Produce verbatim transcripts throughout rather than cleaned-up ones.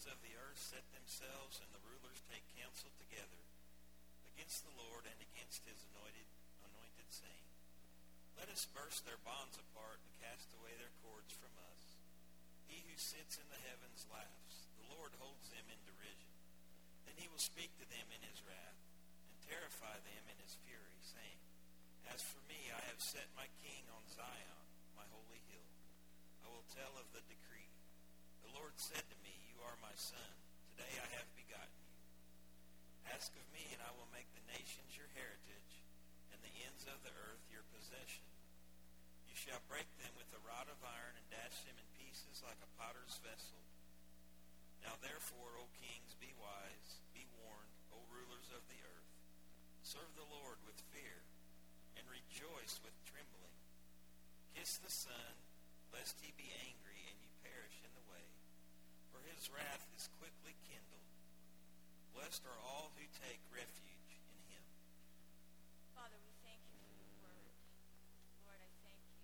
of the earth set themselves, and the rulers take counsel together against the Lord and against his anointed, anointed, saying, Let us burst their bonds apart and cast away their cords from us. He who sits in the heavens laughs. The Lord holds them in derision. Then he will speak to them in his wrath and terrify them in his fury, saying, As for me, I have set my king on Zion, my holy hill. I will tell of the decree. The Lord said to me, You are my son. Today I have begotten you. Ask of me, and I will make the nations your heritage, and the ends of the earth your possession. You shall break them with a rod of iron, and dash them in pieces like a potter's vessel. Now therefore, O kings, be wise, be warned, O rulers of the earth. Serve the Lord with fear, and rejoice with trembling. Kiss the Son, lest he be angry, and you perish in the way. For his wrath is quickly kindled. Blessed are all who take refuge in him. Father, we thank you for your word. Lord, I thank you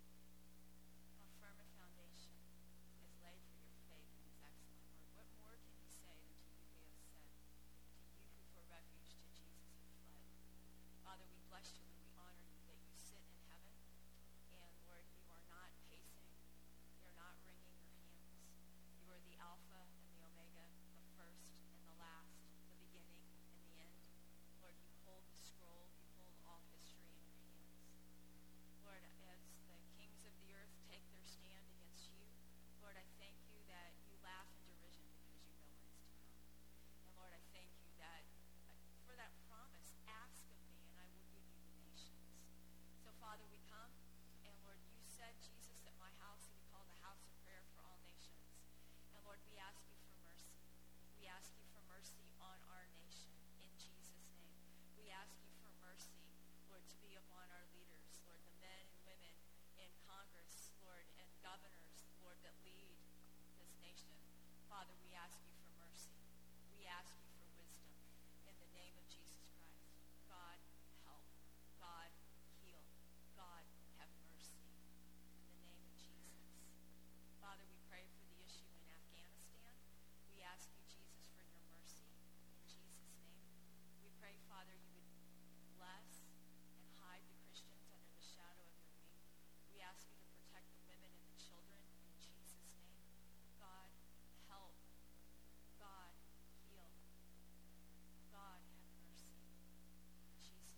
how firm a foundation is laid for your faith and is excellent. Lord, what more can we say than to you we have said, to you who for refuge to Jesus have fled? Father, we bless you and we honor you that you sit in heaven, and Lord, you are not pacing, you're not wringing your hands. You are the Alpha and the Omega, the first and the last, the beginning and the end. Lord, you hold the scroll, you hold all history in your hands. Lord, as the kings of the earth take their stand against you, Lord, I thank you that you laugh in derision because you know what is to come. And Lord, I thank you that uh, for that promise, ask of me and I will give you the nations. So Father, we come, and Lord, you said, Jesus, that my house will be called a house of prayer for all nations. And Lord, we ask you for mercy. We ask you for mercy on our nation in Jesus' name. We ask you for mercy, Lord, to be upon our leaders, Lord, the men and women in Congress, Lord, and governors, Lord, that lead this nation. Father, we ask you for mercy. We ask you for wisdom in the name of Jesus Christ. God, help. God, heal. God, have mercy in the name of Jesus. Father, we pray for the issue in Afghanistan. We ask you, Jesus, for your mercy in Jesus' name. We pray, Father, you would bless and hide the Christians under the shadow of your wing. We ask you to protect the women and the children in Jesus' name. God, help. God, heal. God, have mercy in Jesus'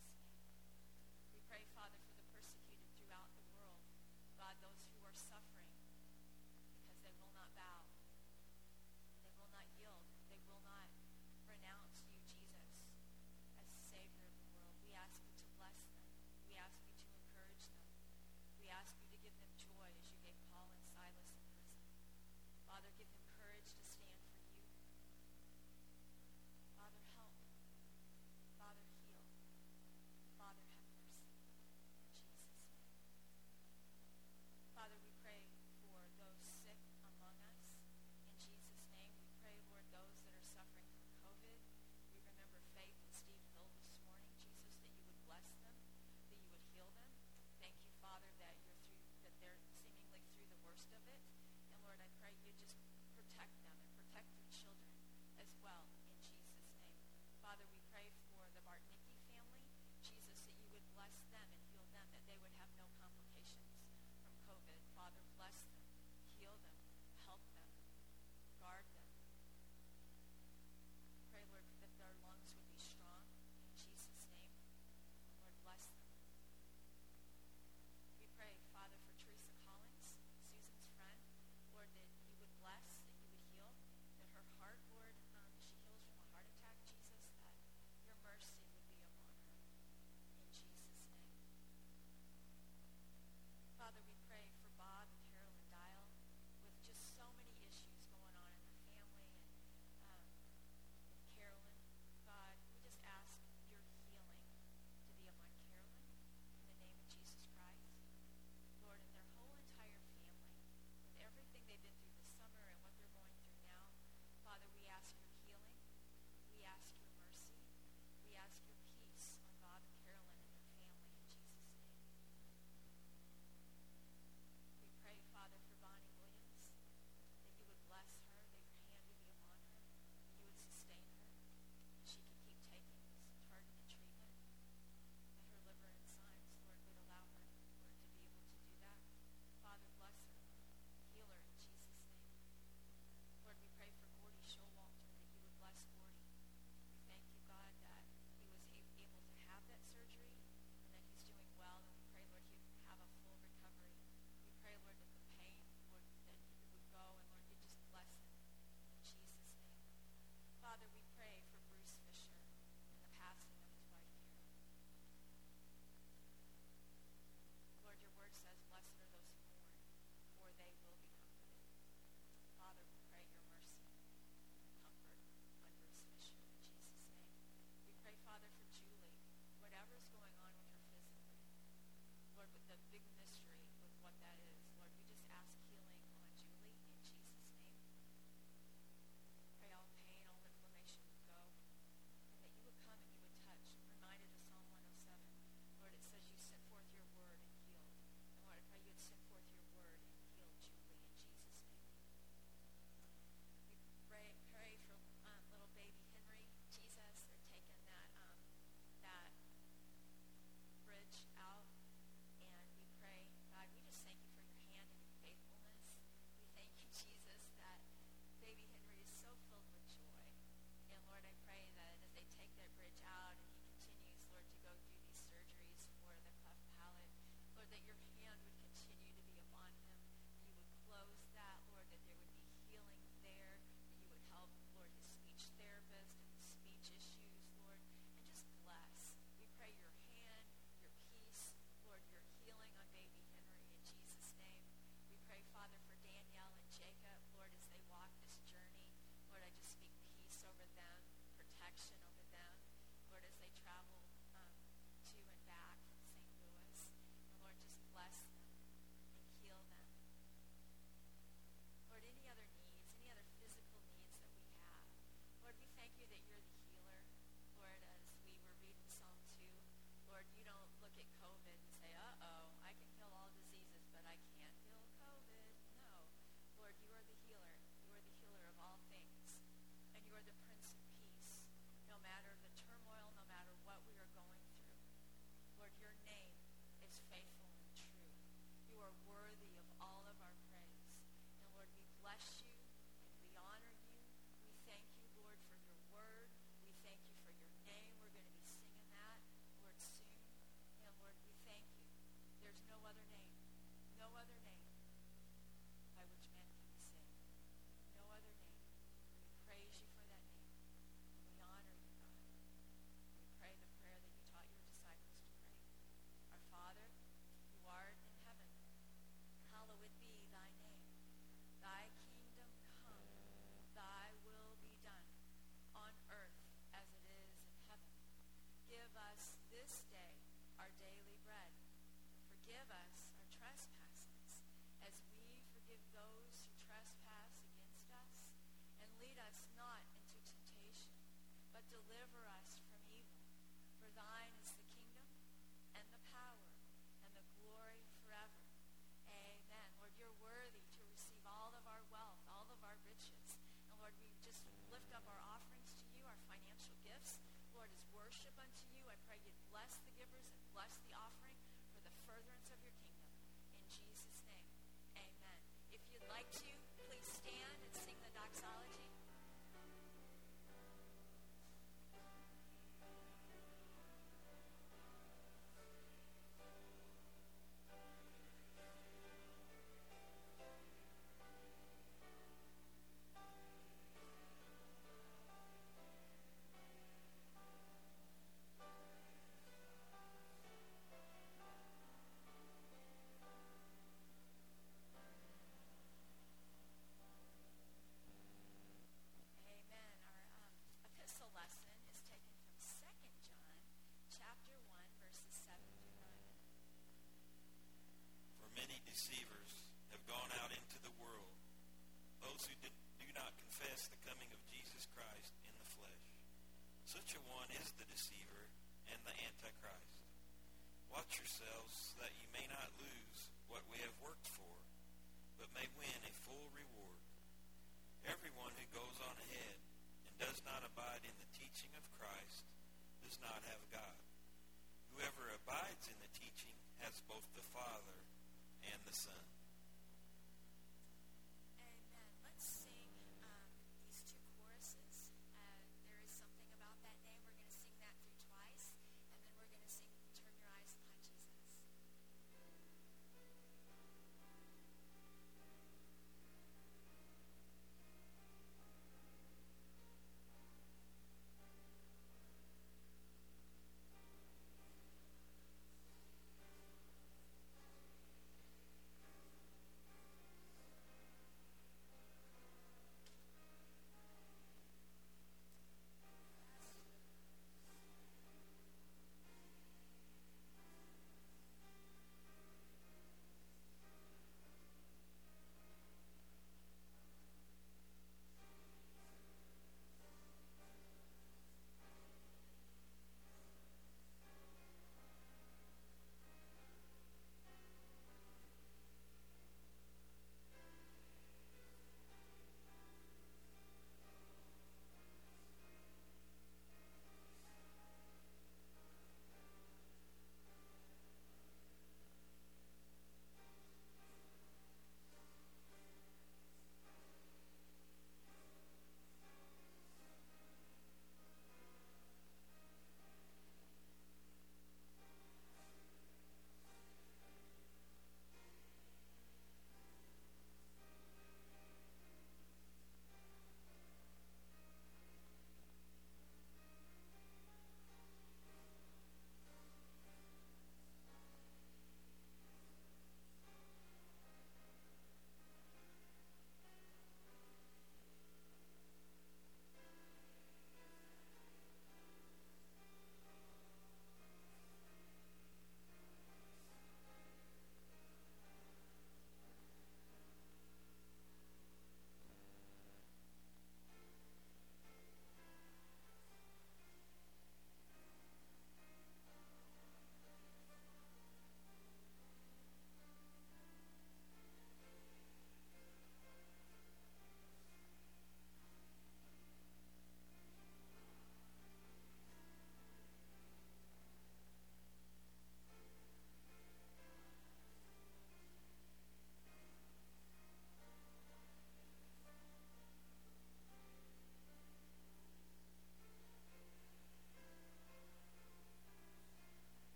those who trespass against us, and lead us not into temptation, but deliver us from evil. For thine is the kingdom, and the power, and the glory forever. Amen. Lord, you're worthy to receive all of our wealth, all of our riches. And Lord, we just lift up our offerings to you, our financial gifts. Lord, as worship unto you, I pray you'd bless the givers and bless the offering for the furtherance of your kingdom. In Jesus' name, amen. If you'd like to, please stand and sing the doxology. Deceivers have gone out into the world, those who do not confess the coming of Jesus Christ in the flesh. Such a one is the deceiver and the Antichrist. Watch yourselves that you may not lose what we have worked for, but may win a full reward. Everyone who goes on ahead and does not abide in the teaching of Christ does not have God. Whoever abides in the teaching has both the Father and the Son. Amen. Let's sing um, these two choruses. Uh, there is something about that name. We're going to sing that through twice, and then we're going to sing Turn Your Eyes Upon Jesus.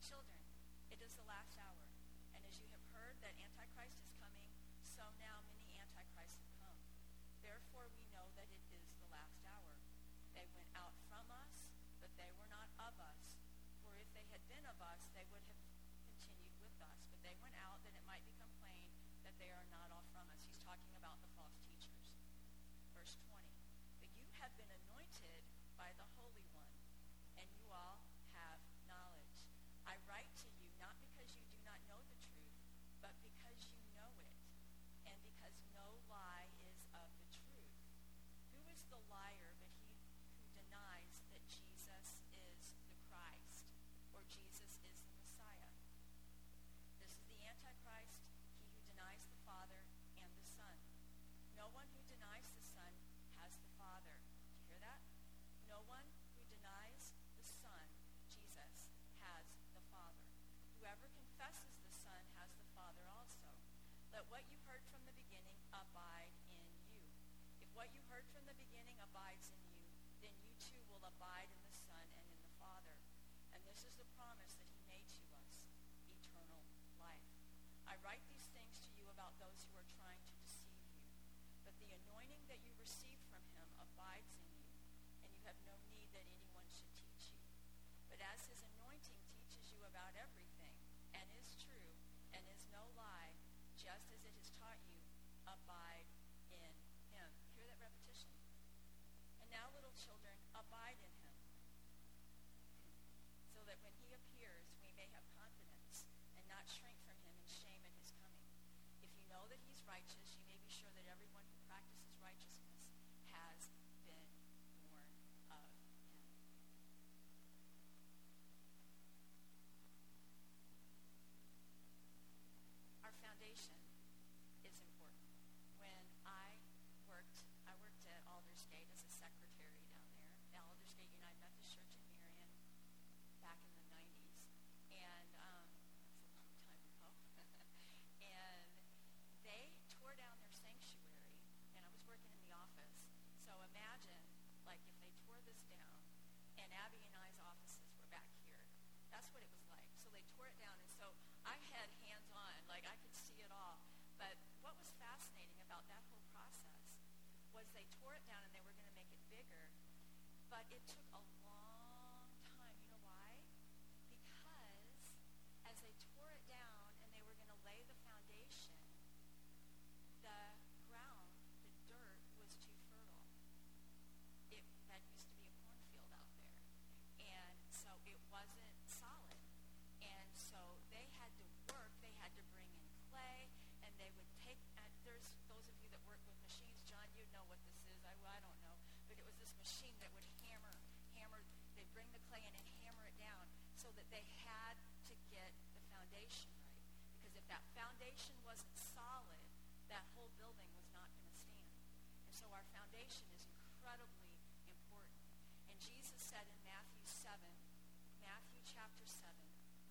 Children, it is the last hour, and as you have heard that Antichrist is coming, so now many Antichrists have come. Therefore we know that it is the last hour. They went out from us, but they were not of us. For if they had been of us, they would have continued with us. But they went out that it might become plain that they are not all from us. He's talking about the false teachers. Verse twenty, but you have been anointed by the Holy One, and you all have knowledge. I write to you not because you do not know the truth, but because you know it, and because no lie is of the truth. Who is the liar but he who denies that Jesus is the Christ, or Jesus is the Messiah? This is the Antichrist, he who denies the Father and the Son. No one who denies the Son has the Father. Do you hear that? No one who denies the Son, Jesus, has the Father. Whoever confesses the Son has the Father also. Let what you heard from the beginning abide in you. If what you heard from the beginning abides in you, then you too will abide in the Son and in the Father. And this is the promise that he made to us, eternal life. I write these things to you about those who are trying to deceive you. But the anointing that you received from him abides in you, and you have no need that anyone should teach you. But as his anointing teaches you about everything, and is true, and is no lie, just as it has taught you, abide in him. Hear that repetition? And now, little children, abide in him, so that when he appears, we may have confidence and not shrink from him in shame at his coming. If you know that he's righteous, you may be sure that everyone who practices righteousness has been born of him. Our foundation is important. When I worked, I worked at Aldersgate as a secretary down there, the Aldersgate United Methodist Church in Marion, back in the nineties, and um, that's a long time ago. And they tore down their sanctuary, and I was working in the office. So imagine, like, if they tore this down, and Abby and I's offices were back here. That's what it was like. So they tore it down, and so I had hands-on, like I could see it all. But what was fascinating about that whole process was they tore it down, and they were going to make it bigger, but it took a long time. You know why? Because as they tore it down and they were going to lay the foundation, the ground, the dirt, was too fertile. It, that used to be a cornfield out there. And so it wasn't solid. And so they had to work, they had to bring in clay, and they would take, and there's those of you that work with machines, John, you know what this is, I, well, I don't know, but it was this machine that would hammer, hammer, they'd bring the clay in and hammer it down so that they had to get the foundation right. Because if that foundation wasn't solid, that whole building was not going to stand. And so our foundation is incredibly important. And Jesus said in Matthew seven, Matthew chapter seven,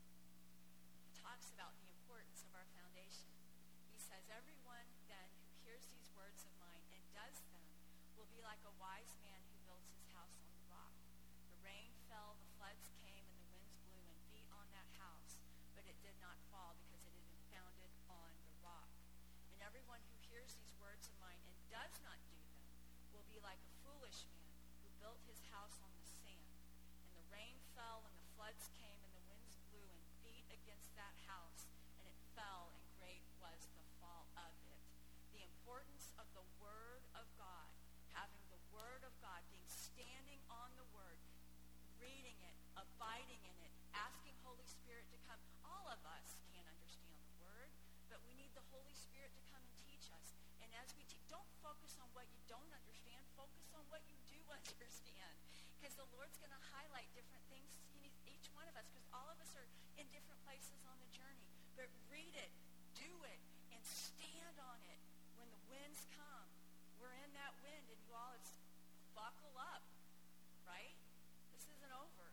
he talks about the importance of our foundation. He says, everyone then who hears these words of mine and does them will be like a wise man who builds his house on the rock. The rain fell, the floods came, and the winds blew and beat on that house, but it did not fall because it had been founded on the rock. And everyone who hears these words of mine and does not do them will be like a foolish man who built his house on the sand. And the rain fell, and the floods came, and the winds blew and beat against that house, and it fell, and great was the fall of it. The importance of the Word of God, having the Word of God, being standing on the Word, reading it, abiding in it, asking Holy Spirit to come. All of us can't understand the Word, but we need the Holy Spirit to come and teach us. And as we teach, don't focus on what you don't understand. Focus on what you do understand. Because the Lord's going to highlight different things in each one of us, because all of us are in different places on the journey. But read it, do it, and stand on it when the winds come. We're in that wind, and you all, it's buckle up, right? This isn't over.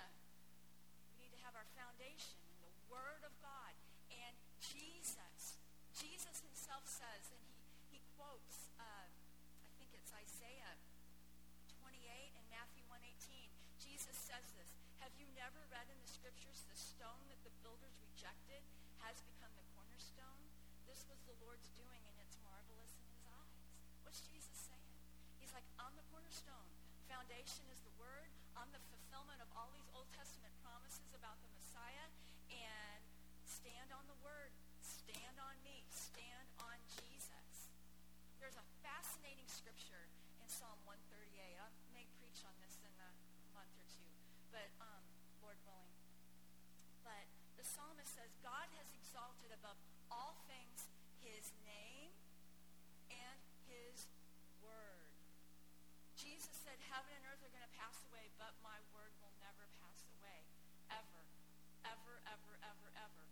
We need to have our foundation in the Word of God. And Jesus, Jesus himself says, and he, he quotes, uh, I think it's Isaiah twenty-eight and Matthew one eighteen. Jesus says this, have Have you never read in the scriptures, the stone that the builders rejected has become the cornerstone? This was the Lord's doing, and it's marvelous in his eyes. What's Jesus saying? He's like, I'm the cornerstone. Foundation is the word. I'm the fulfillment of all these Old Testament promises about the Messiah. And stand on the word. Stand on me. Stand on Jesus. There's a fascinating scripture in Psalm one thirty-eight. I may preach on this in a month or two, but um, Lord willing. But the psalmist says, God has exalted above all things his name and his word. Jesus said, heaven and earth are going to pass away, but my word will never pass away. Ever. Ever, ever, ever, ever.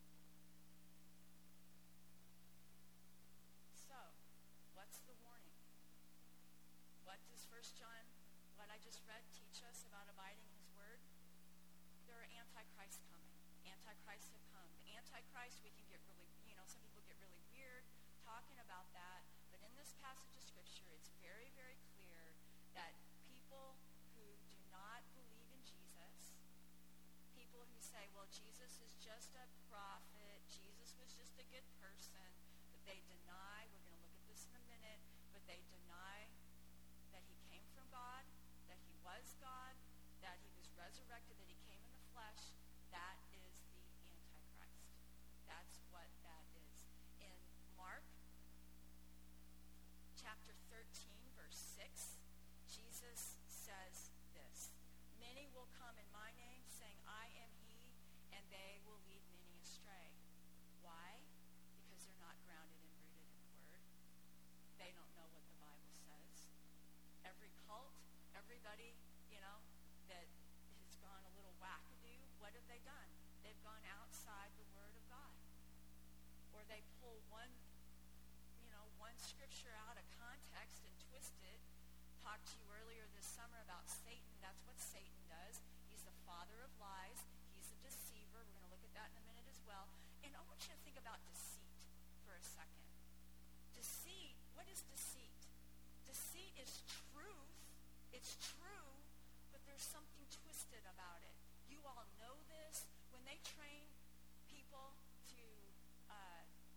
So, what's the warning? What does First John, what I just read, teach us about abiding in his word? There are antichrists coming. Antichrists have come. The antichrist, we can get really, you know, some people get really weird talking about that. But in this passage of scripture, it's very, very clear that people who do not believe in Jesus, people who say, well, Jesus is just a prophet, Jesus was just a good person, but they deny, we're going to look at this in a minute, but they deny that he came from God, that he was God, that he was resurrected, that he came in the flesh. That is the Antichrist. That's what that is. In Mark chapter thirteen, verse six, Jesus says this, many will come in my name, saying, I am he, and they will lead many astray. Why? Because they're not grounded and rooted in the word. They don't know what the Bible says. Every cult, everybody, you know, that has gone a little wackadoo, what have they done? They've gone outside the word of God. Or they pull one, you know, one scripture out of context and twist it. Talked to you earlier this summer about Satan. That's what Satan does. He's the father of lies. He's a deceiver. We're going to look at that in a minute as well. And I want you to think about deceit for a second. Deceit, what is deceit? Deceit is truth. It's true, but there's something twisted about it. You all know this. When they train people to uh,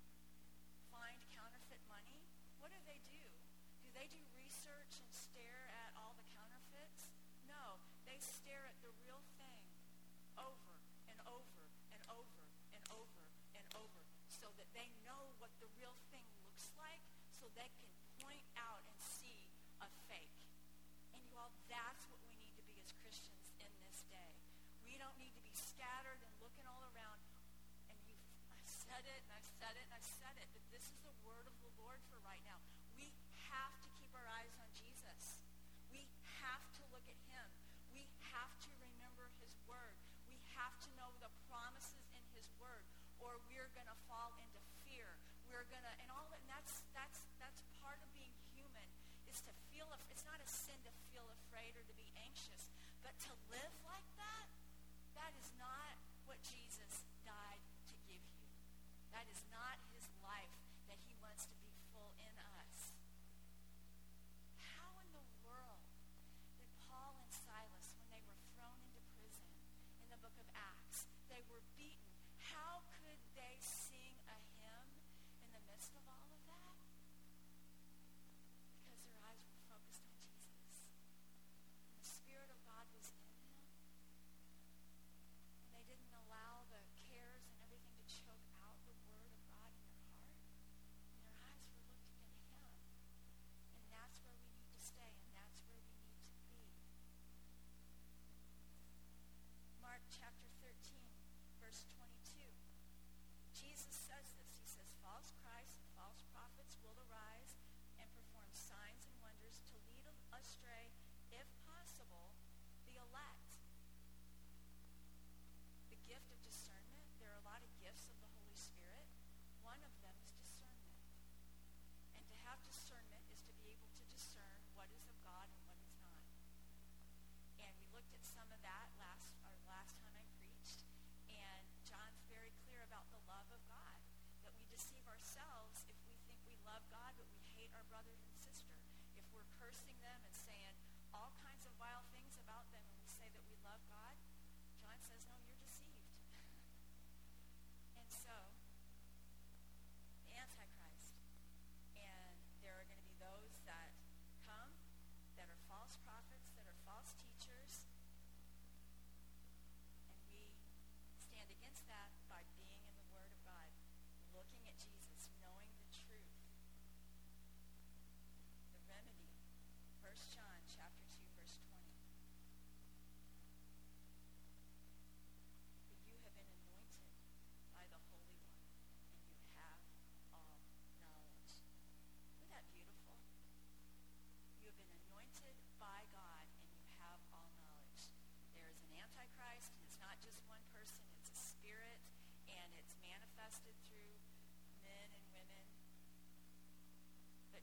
find counterfeit money, what do they do? Do they do research and stare at all the counterfeits? No, they stare at the real thing over and over and over and over and over so that they know what the real thing looks like, so they can point out and see a fake. And you all, that's what we need to be as Christians in this day. We don't need to be scattered and looking all around. And you've, I've said it, and I've said it, and I've said it, but this is the word of the Lord for right now. We have to keep our eyes on Jesus. We have to look at him. We have to remember his word. We have to know the promises in his word, or we're going to fall into fear. We're going to, and all that, and that's, that's, that's part of being human, is to feel, it's not a sin to feel afraid or to be anxious, but to live like that, that is not what Jesus died to give you. That is not his life that he wants to be full in us. How in the world did Paul and Silas, when they were thrown into prison in the book of Acts, they were beaten, how could they sing a hymn in the midst of all of that? Because their eyes were focused on Jesus. And the Spirit of God was in them. And they didn't allow the cares and everything to choke out the word of God in their heart. And their eyes were looking at him.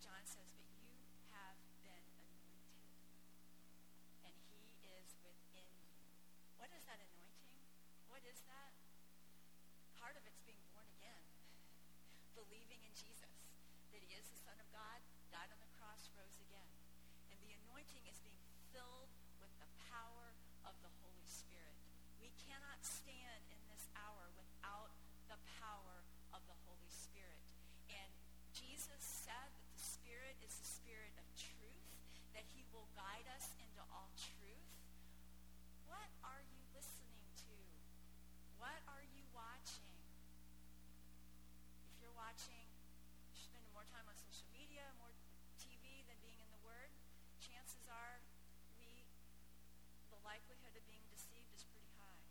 John says, but you have been anointed, and he is within you. What is that anointing? What is that? Part of it's being born again, believing in Jesus, that he is the Son of God, died on the cross, rose again. And the anointing is being filled with the power of the Holy Spirit. We cannot stand in this hour without the power of the Holy Spirit. And Jesus said that the Spirit is the Spirit of truth, that he will guide us into all truth. What are you listening to? What are you watching? If you're watching, you're spending more time on social media, more T V than being in the Word, chances are we, the likelihood of being deceived is pretty high.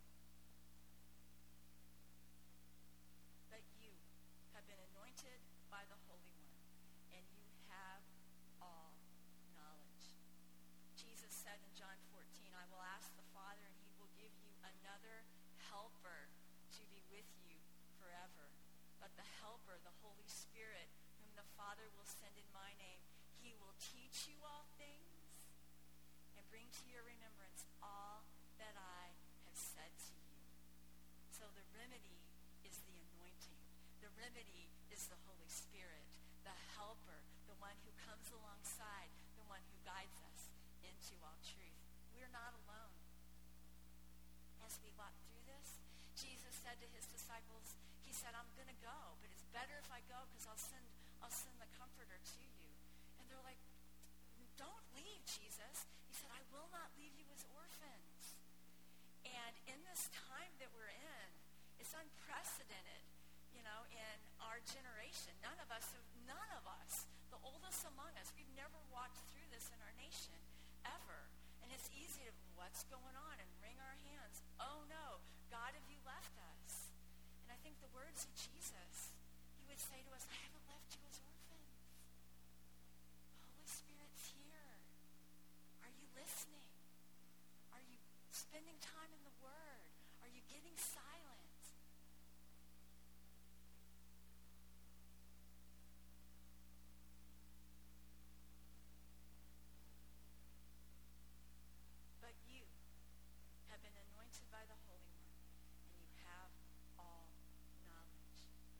But you have been anointed by the Holy One, and you have all knowledge. Jesus said in John fourteen, I will ask the Father, and he will give you another helper to be with you forever. But the helper, the Holy Spirit, whom the Father will send in my name, he will teach you all things and bring to your remembrance all that I have said to you. So the remedy is the anointing. The remedy is the Holy Spirit, the helper, the one who comes alongside, the one who guides us into all truth. We're not alone. As we walk through this, Jesus said to his disciples, he said, I'm going to go, but it's better if I go because I'll send, I'll send the Comforter to you. And they're like, don't leave, Jesus. He said, I will not leave you as orphans. And in this time that we're in, it's unprecedented, you know, in our generation. None of us, have, none of us, the oldest among us, we've never walked through this in our nation ever. And it's easy to, what's going on, and wring our hands. Oh no, God, have you left us? And I think the words of Jesus, he would say to us, I haven't left you as orphans. The Holy Spirit's here. Are you listening? Are you spending time in the Word? Are you getting silent? But you have been anointed by the Holy One, and you have all knowledge.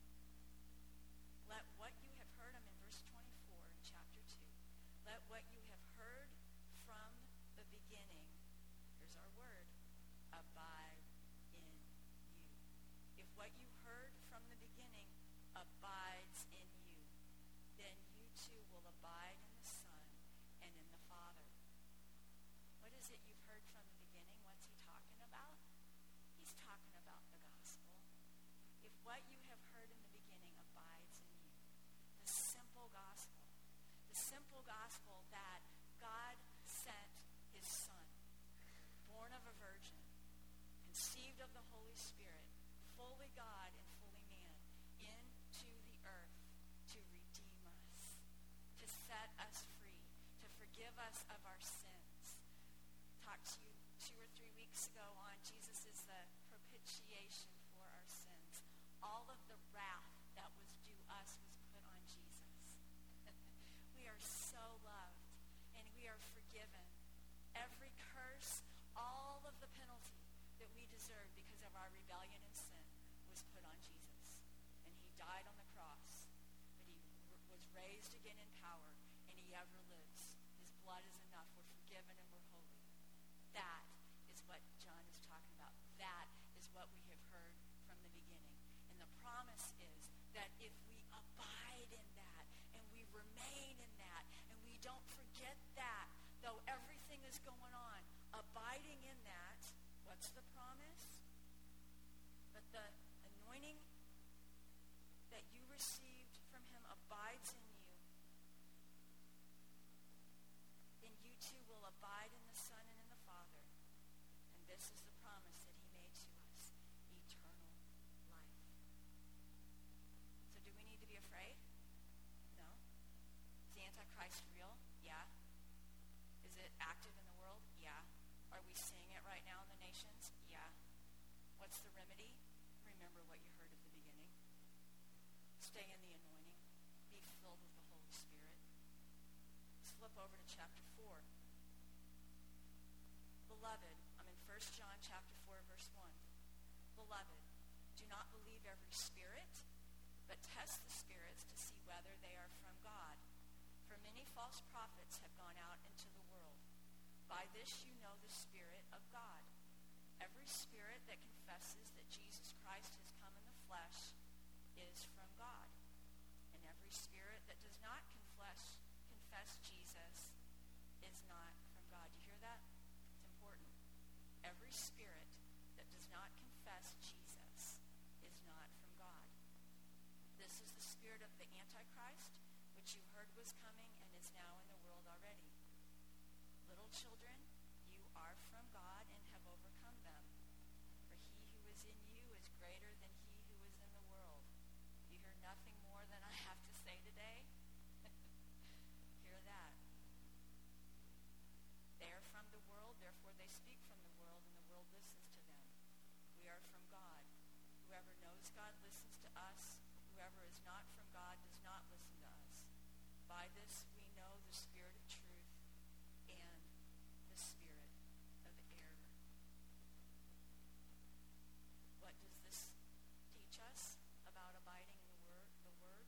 Let what you have heard, I'm in verse twenty-four in chapter two. Let what you have heard from the beginning, here's our word, abide in you. If what you heard from the beginning abides in you, then you too will abide in the Son and in the Father. What is it you've heard from the beginning? What's he talking about? He's talking about the gospel. If what you have heard in the beginning abides in you, the simple gospel, the simple gospel that God sent his Son, born of a virgin, conceived of the Holy Spirit, fully God and fully man, into the earth to redeem us, to set us free, to forgive us of our sins. Talked to you two or three weeks ago on Jesus is the propitiation for our sins. All of the wrath that was due us was put on Jesus. We are so loved, and we are forgiven. Every curse, all of the penalty that we deserve because of our rebellion and sin was put on Jesus. And he died on the cross, but he r- was raised again in power, and he ever lives. His blood is enough. We're forgiven and we're holy. That is what John is talking about. That is what we have heard from the beginning. And the promise is that if we abide in that, and we remain in that, and we don't forget that, though everything is going on, abiding in that, what's the promise? But the anointing that you received from him abides in you. Then you too will abide in the Son and in the Father. And this is the promise that he made to us, eternal life. So do we need to be afraid? No. Is the Antichrist real? Yeah. Is it active in the world? Yeah. Are we seeing it right now in the nations? Yeah. What's the remedy? Remember what you heard at the beginning. Stay in the anointing. Be filled with the Holy Spirit. flip over to chapter four. Beloved, I'm in First John chapter four, verse one. Beloved, do not believe every spirit, but test the spirits to see whether they are from God. For many false prophets have gone out into the world. By this you know the Spirit of God. Every spirit that confesses that Jesus Christ has come in the flesh is from God. And every spirit that does not confess, confess Jesus is not from God. Do you hear that? It's important. Every spirit that does not confess Jesus is not from God. This is the spirit of the Antichrist, which you heard was coming and is now in the world already. Little children, you are from God and have overcome them. For he who is in you is greater than he who is in the world. You hear nothing more than I have to say today? Hear that. They are from the world, therefore they speak from the world, and the world listens to them. We are from God. Whoever knows God listens to us. Whoever is not from God does not listen to us. By this we know the spirit of truth and the spirit of error. What does this teach us about abiding in the word? The word?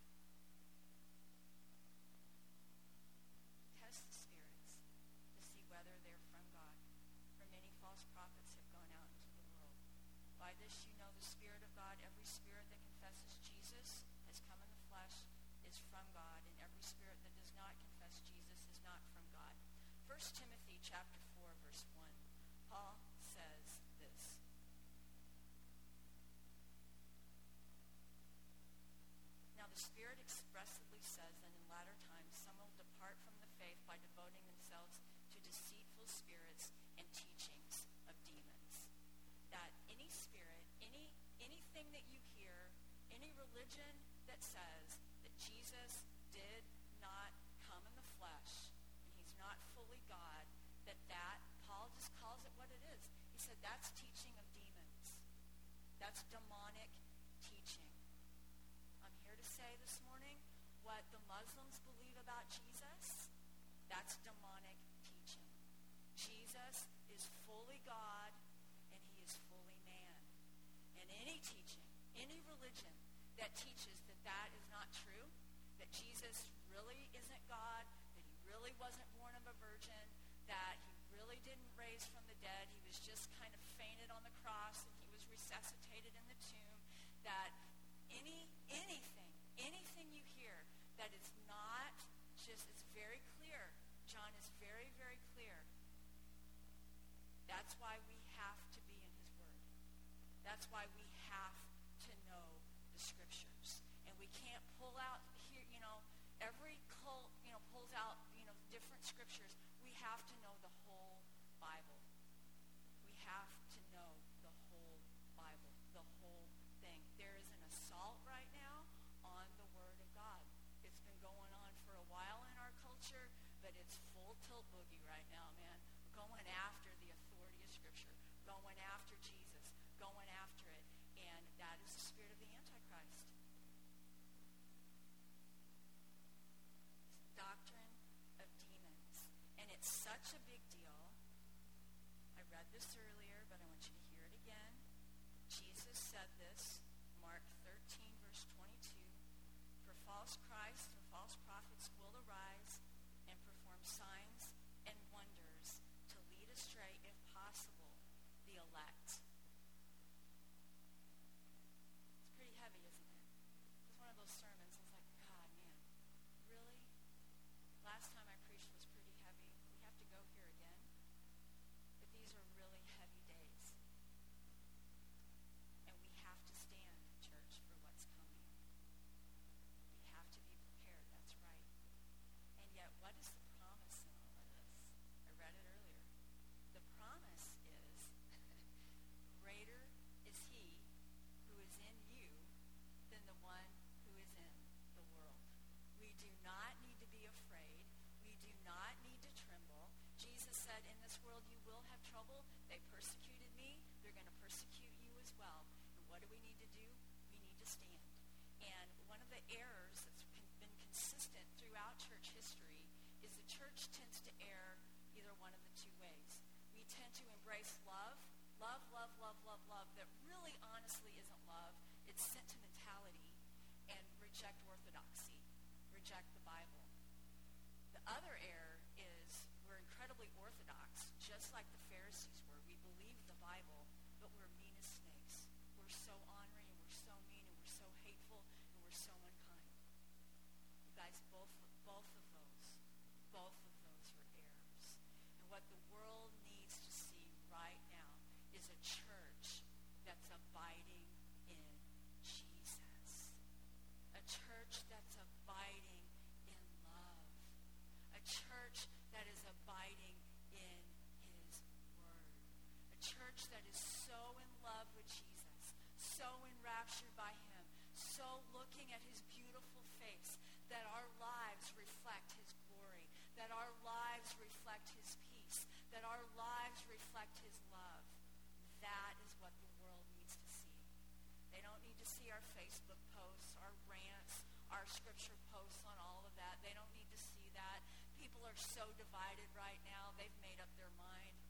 Test the spirits to see whether they're from God. For many false prophets have gone out into the world. By this you know the Spirit of God. Every spirit that confesses Jesus has come in the flesh is from God, and every spirit that does not confess Jesus is not from God. First Timothy chapter four, verse one. Paul says this. Now the Spirit expressly says that in latter times some will depart from the faith by devoting themselves to deceitful spirits and teachings of demons. That any spirit, any anything that you hear, any religion that says that Jesus did not come in the flesh and he's not fully God, that that, Paul just calls it what it is. He said that's teaching of demons. That's demonic teaching. I'm here to say this morning what the Muslims believe about Jesus, that's demonic teaching. Jesus is fully God and he is fully man. And any teaching, any religion that teaches that that is not true, that Jesus really isn't God, that he really wasn't born of a virgin, that he really didn't raise from the dead, he was just kind of fainted on the cross and he was resuscitated in the tomb, that any anything, anything you hear that is not just, it's very clear. John is very, very clear. That's why we have to be in his word. That's why we have to know the scriptures. And we can't pull out here, you know, every cult, you know, pulls out, you know, different scriptures. We have to know the whole Bible. We have to know the whole Bible, the whole thing. There is an assault right now on the word of God. It's been going on for a while in our culture, but it's full tilt boogie right now, man. We're going after the authority of scripture, going after Jesus, going after it. And that is the spirit of the Antichrist. Doctrine of demons. And it's such a big deal. I read this earlier, but I want you to hear it again. Jesus said this, Mark thirteen, verse twenty-two. For false Christs and false prophets will arise and perform signs and wonders to lead astray, if possible, the elect. It's pretty heavy, isn't it? It's one of those sermons, it's like, God, man, really? Last time I preached was pretty heavy. We have to go here again. But these are really heavy days. And we have to stand, church, for what's coming. We have to be prepared, that's right. And yet, what is the promise in all of this? I read it earlier. The promise is, greater is he who is in you than the one who is in the world. We do not need to be afraid. We do not need to tremble. Jesus said, in this world you will have trouble. They persecuted me. They're going to persecute you as well. And what do we need to do? We need to stand. And one of the errors that's been consistent throughout church history is the church tends to err either one of the two ways. We tend to embrace love, love, love, love, love, love, that really honestly isn't love. It's sentimentality, and reject orthodoxy, reject the Bible. The other error is we're incredibly orthodox, just like the Pharisees were. We believe the Bible, but we're mean as snakes. We're so ornery, and we're so mean, and we're so hateful, and we're so unkind. You guys, both, both of those, both of those are errors. And what the world needs to see right now is a church that's abiding in Jesus. A church that's abiding in love. A church that is abiding in his word. A church that is so in love with Jesus, so enraptured by him, so looking at his beautiful face, that our lives reflect his glory, that our lives reflect his peace, that our lives reflect his love. That is what the world needs to see. They don't need to see our Facebook posts, our rants, our scripture posts on all of that. They don't need to see that. People are so divided right now. They've made up their mind.